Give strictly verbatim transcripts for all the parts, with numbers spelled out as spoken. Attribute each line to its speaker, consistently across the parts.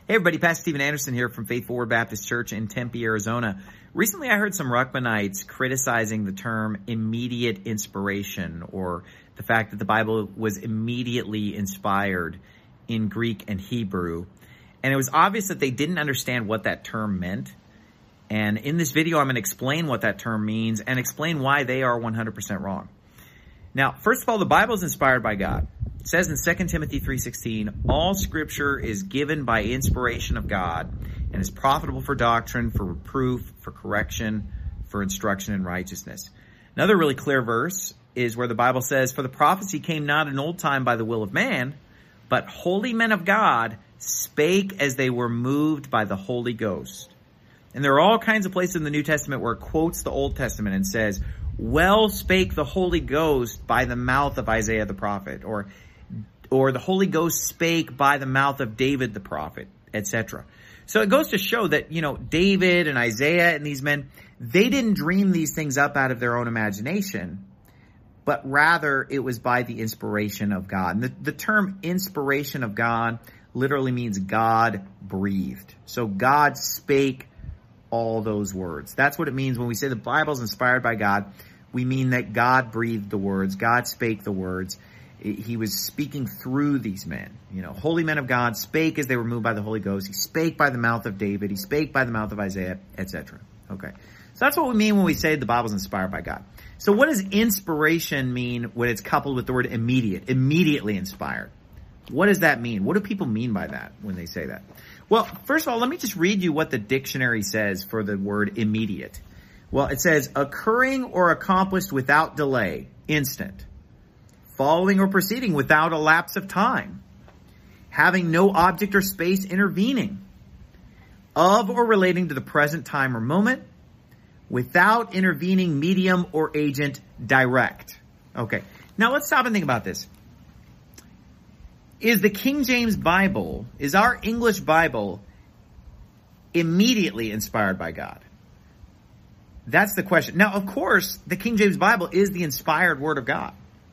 Speaker 1: Hey everybody, Pastor Steven Anderson here from Faith Forward Baptist Church in Tempe, Arizona. Recently I heard some Ruckmanites criticizing the term immediate inspiration, or the fact that the Bible was immediately inspired in Greek and Hebrew. And it was obvious that they didn't understand what that term meant. And in this video, I'm going to explain what that term means and explain why they are one hundred percent wrong. Now, first of all, the Bible is inspired by God. It says in Second Timothy three sixteen, all scripture is given by inspiration of God and is profitable for doctrine, for reproof, for correction, for instruction in righteousness. Another really clear verse is where the Bible says, for the prophecy came not in old time by the will of man, but holy men of God spake as they were moved by the Holy Ghost. And there are all kinds of places in the New Testament where it quotes the Old Testament and says, well spake the Holy Ghost by the mouth of Isaiah the prophet, or or the Holy Ghost spake by the mouth of David the prophet, et cetera. So it goes to show that, you know, David and Isaiah and these men, they didn't dream these things up out of their own imagination, but rather it was by the inspiration of God. And the, the term inspiration of God literally means God breathed. So God spake all those words. That's what it means when we say the Bible is inspired by God. We mean that God breathed the words. God spake the words. He was speaking through these men. You know, holy men of God spake as they were moved by the Holy Ghost. He spake by the mouth of David. He spake by the mouth of Isaiah, et cetera. Okay. So that's what we mean when we say the Bible is inspired by God. So what does inspiration mean when it's coupled with the word immediate, immediately inspired? What does that mean? What do people mean by that when they say that? Well, first of all, let me just read you what the dictionary says for the word immediate. Well, it says occurring or accomplished without delay, instant, following or proceeding without a lapse of time, having no object or space intervening, of or relating to the present time or moment, without intervening medium or agent, direct. Okay, now let's stop and think about this. Is the King James Bible, is our English Bible immediately inspired by God? That's the question. Now, of course, the King James Bible is the inspired Word of God,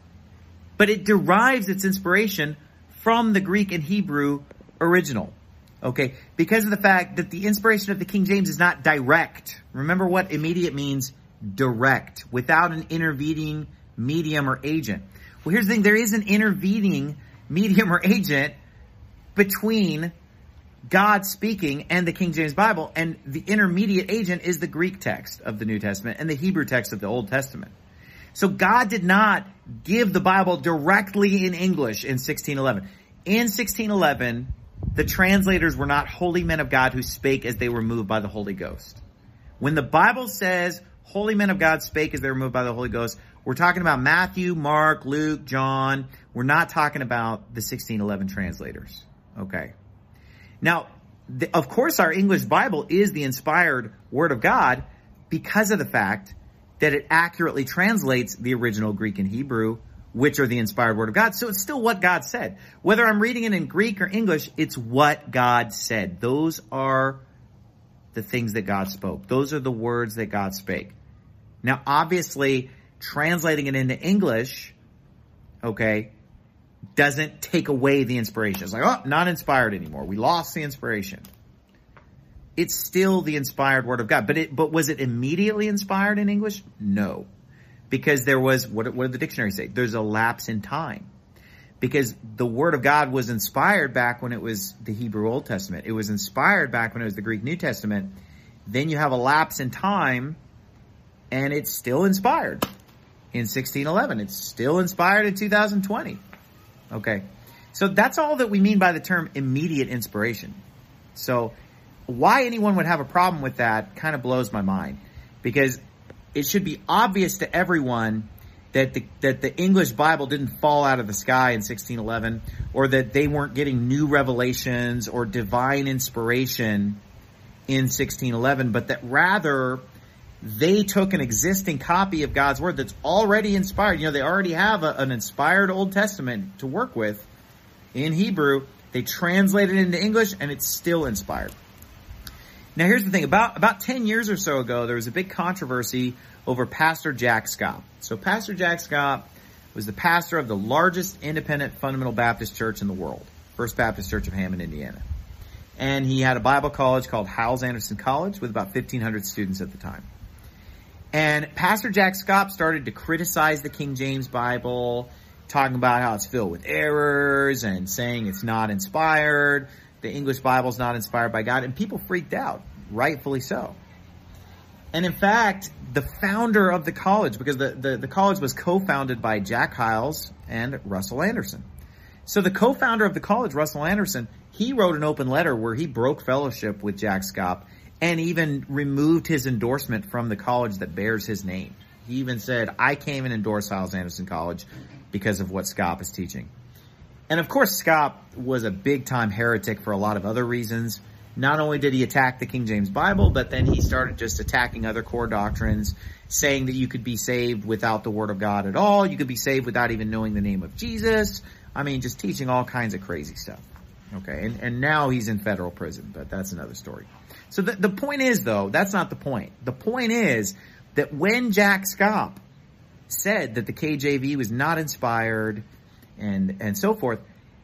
Speaker 1: but it derives its inspiration from the Greek and Hebrew original, okay? Because of the fact that the inspiration of the King James is not direct. Remember what immediate means? Direct, without an intervening medium or agent. Well, here's the thing. There is an intervening medium or agent between God speaking and the King James Bible, and the intermediate agent is the Greek text of the New Testament and the Hebrew text of the Old Testament. So God did not give the Bible directly in English in sixteen eleven. In sixteen eleven, the translators were not holy men of God who spake as they were moved by the Holy Ghost. When the Bible says holy men of God spake as they were moved by the Holy Ghost, we're talking about Matthew, Mark, Luke, John. We're not talking about the sixteen eleven translators. Okay. Now, the, of course, our English Bible is the inspired Word of God because of the fact that it accurately translates the original Greek and Hebrew, which are the inspired Word of God. So it's still what God said. Whether I'm reading it in Greek or English, it's what God said. Those are the things that God spoke. Those are the words that God spake. Now, obviously, translating it into English, okay, doesn't take away the inspiration. It's like, oh, not inspired anymore. We lost the inspiration. It's still the inspired Word of God. But it, but was it immediately inspired in English? No. Because there was, what, what did the dictionary say? There's a lapse in time. Because the Word of God was inspired back when it was the Hebrew Old Testament. It was inspired back when it was the Greek New Testament. Then you have a lapse in time, and it's still inspired in sixteen eleven. It's still inspired in two thousand twenty. Okay. So that's all that we mean by the term immediate inspiration. So why anyone would have a problem with that kind of blows my mind, because it should be obvious to everyone that the, that the English Bible didn't fall out of the sky in sixteen eleven, or that they weren't getting new revelations or divine inspiration in sixteen eleven, but that rather they took an existing copy of God's Word that's already inspired. You know, they already have a, an inspired Old Testament to work with in Hebrew. They translated it into English, and it's still inspired. Now, here's the thing. About, about ten years or so ago, there was a big controversy over Pastor Jack Scott. So Pastor Jack Scott was the pastor of the largest independent fundamental Baptist church in the world, First Baptist Church of Hammond, Indiana. And he had a Bible college called Hyles-Anderson College with about fifteen hundred students at the time. And Pastor Jack Schaap started to criticize the King James Bible, talking about how it's filled with errors and saying it's not inspired. The English Bible's not inspired by God. And people freaked out, rightfully so. And in fact, the founder of the college, because the, the, the college was co-founded by Jack Hyles and Russell Anderson. So the co-founder of the college, Russell Anderson, he wrote an open letter where he broke fellowship with Jack Schaap and even removed his endorsement from the college that bears his name. He even said, I came and endorsed Hyles-Anderson College because of what Schaap is teaching. And of course, Schaap was a big-time heretic for a lot of other reasons. Not only did he attack the King James Bible, but then he started just attacking other core doctrines, saying that you could be saved without the Word of God at all. You could be saved without even knowing the name of Jesus. I mean, just teaching all kinds of crazy stuff. Okay, and, and now he's in federal prison, but that's another story. So the, the point is, though, that's not the point. The point is that when Jack Schaap said that the K J V was not inspired and, and so forth,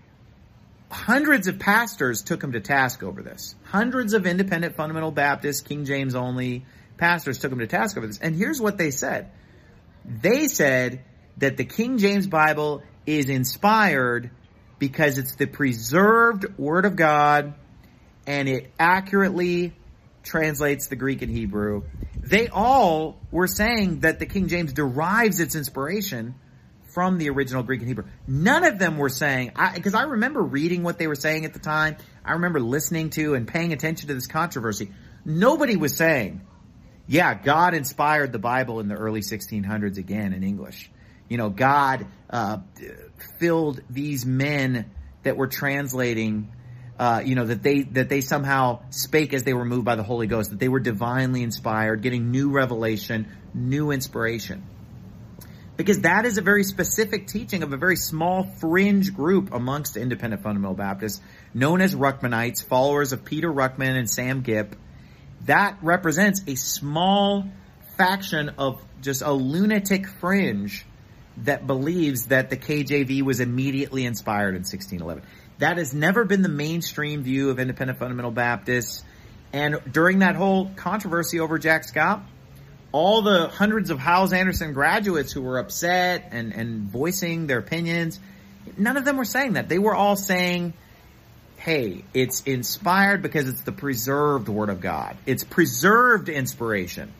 Speaker 1: hundreds of pastors took him to task over this. Hundreds of independent fundamental Baptist, King James only pastors took him to task over this. And here's what they said. They said that the King James Bible is inspired because it's the preserved Word of God and it accurately translates the Greek and Hebrew. They all were saying that the King James derives its inspiration from the original Greek and Hebrew. None of them were saying, because I, I remember reading what they were saying at the time. I remember listening to and paying attention to this controversy. Nobody was saying, yeah, God inspired the Bible in the early sixteen hundreds again in English. You know, God uh, filled these men that were translating, uh, you know, that they that they somehow spake as they were moved by the Holy Ghost, that they were divinely inspired, getting new revelation, new inspiration. Because that is a very specific teaching of a very small fringe group amongst independent fundamental Baptists, known as Ruckmanites, followers of Peter Ruckman and Sam Gipp. That represents a small faction of just a lunatic fringe that believes that the K J V was immediately inspired in sixteen eleven. That has never been the mainstream view of independent fundamental Baptists. And during that whole controversy over Jack Schaap, all the hundreds of Hyles-Anderson graduates who were upset and, and voicing their opinions, none of them were saying that. They were all saying, hey, it's inspired because it's the preserved Word of God. It's preserved inspiration.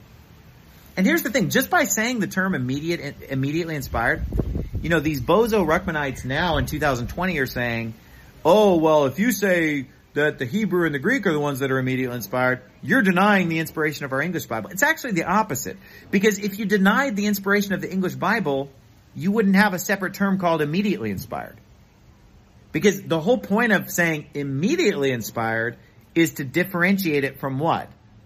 Speaker 1: And here's the thing, just by saying the term immediate, immediately inspired, you know, these bozo Ruckmanites now in two thousand twenty are saying, oh, well, if you say that the Hebrew and the Greek are the ones that are immediately inspired, you're denying the inspiration of our English Bible. It's actually the opposite. Because if you denied the inspiration of the English Bible, you wouldn't have a separate term called immediately inspired. Because the whole point of saying immediately inspired is to differentiate it from what?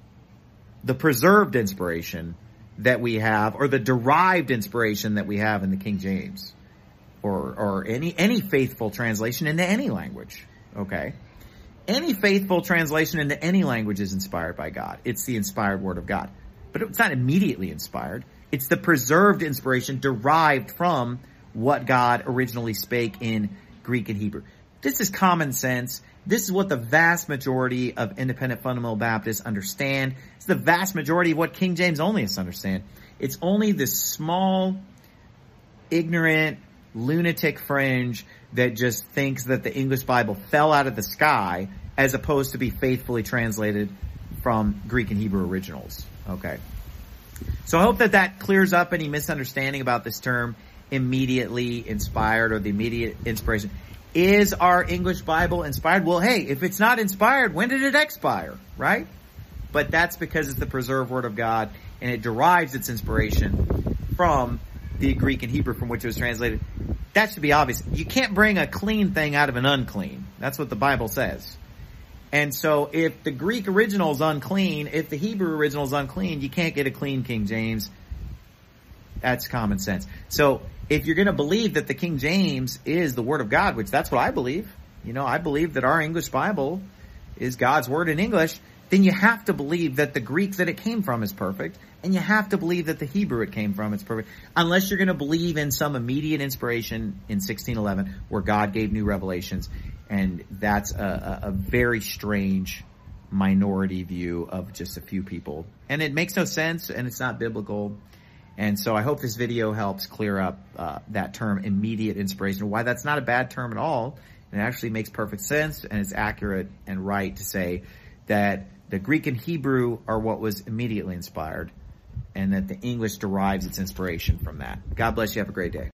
Speaker 1: The preserved inspiration that we have, or the derived inspiration that we have in the King James, or or any any faithful translation into any language. Okay? Any faithful translation into any language is inspired by God. It's the inspired Word of God. But it's not immediately inspired. It's the preserved inspiration derived from what God originally spake in Greek and Hebrew. This is common sense. This is what the vast majority of independent fundamental Baptists understand. It's the vast majority of what King James onlyists understand. It's only this small, ignorant, lunatic fringe that just thinks that the English Bible fell out of the sky as opposed to be faithfully translated from Greek and Hebrew originals. Okay. So I hope that that clears up any misunderstanding about this term immediately inspired or the immediate inspiration. Is our English Bible inspired? Well, hey, if it's not inspired, when did it expire, right? But that's because it's the preserved Word of God and it derives its inspiration from the Greek and Hebrew from which it was translated. That should be obvious. You can't bring a clean thing out of an unclean. That's what the Bible says. And so if the Greek original is unclean, if the Hebrew original is unclean, you can't get a clean King James. That's common sense. So if you're going to believe that the King James is the Word of God, which that's what I believe, you know, I believe that our English Bible is God's Word in English, then you have to believe that the Greek that it came from is perfect, and you have to believe that the Hebrew it came from is perfect, unless you're going to believe in some immediate inspiration in sixteen eleven where God gave new revelations. And that's a, a, a very strange minority view of just a few people. And it makes no sense, and it's not biblical. And so I hope this video helps clear up uh, that term, immediate inspiration, why that's not a bad term at all. It actually makes perfect sense, and it's accurate and right to say that the Greek and Hebrew are what was immediately inspired, and that the English derives its inspiration from that. God bless you. Have a great day.